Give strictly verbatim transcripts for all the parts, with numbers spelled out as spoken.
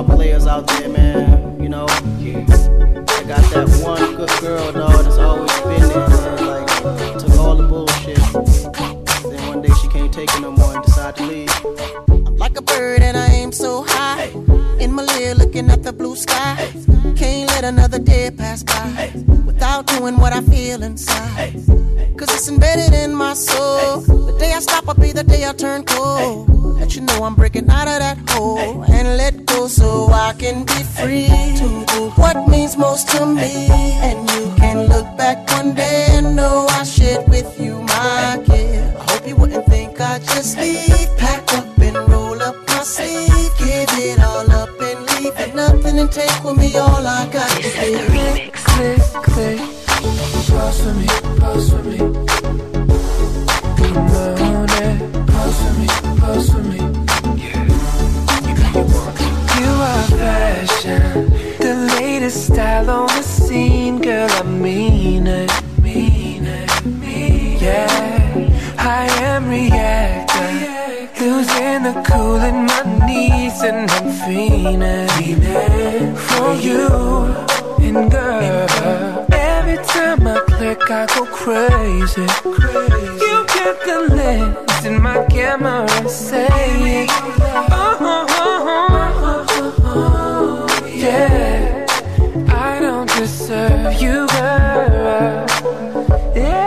my players out there, man. You know, I got that one good girl, dog, that's always been there, man. Like, took all the bullshit. Then one day she can't take it no more and decided to leave. I'm like a bird and I aim so high. In my lair looking at the blue sky. Can't let another day pass by without doing what I feel inside. Cause it's embedded in my soul. The day I stop will be the day I turn cold. Let you know I'm breaking out of that hole and let go so I can be free to do what means most to me. And you can look back one day and know I shared with you my gift. I hope you wouldn't think I just leave. Pack up and roll up my sleeve. Give it all up and leave it nothing and take with me all I got to give. Click, click, click. Pause for me, pause for me. Come on, eh. Pause for me, pause for me. Yeah, you got your walk. You are fashion, the latest style on the scene, girl. I mean it, mean it, mean it. Yeah, I am reacting, losing the cool in my knees, and I'm fiending for you. And girl, every time I click, I go crazy. You get the lens in my camera and say, oh, oh, oh, oh, oh, yeah, I don't deserve you, girl. Yeah,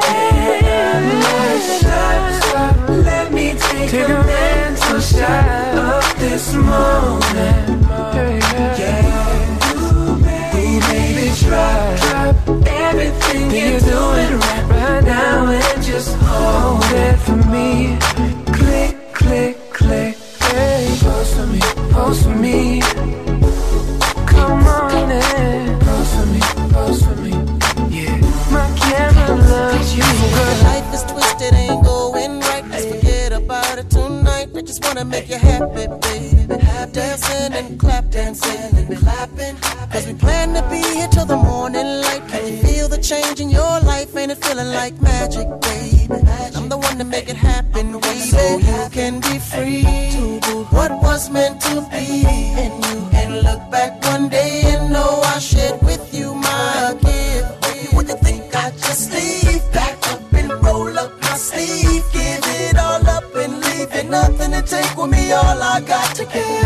stop, let me take, take a mental shot of this moment. Yeah, ooh, baby, drop, drop everything you're doing right, right now and just hold it for me. Click, click, click, hey. Pose for me, pose for me. Come on in. Pose for me, pose for me. Yeah, my camera loves you, girl. Life is twisted, ain't going right. Let's forget about it tonight. I just wanna make you happy, baby. Dancing and clap, dancing and clapping. Cause we plan to be here till the morning light. Can you feel the change in your life? Ain't it feeling like magic, baby? I'm the one to make it happen, baby. So you can be free to do what was meant to be. And you can look back one day and know I shared with you my gift. What you think I just leave? Back up and roll up my sleeve. Give it all up and leave it nothing to take with me. All I got to give.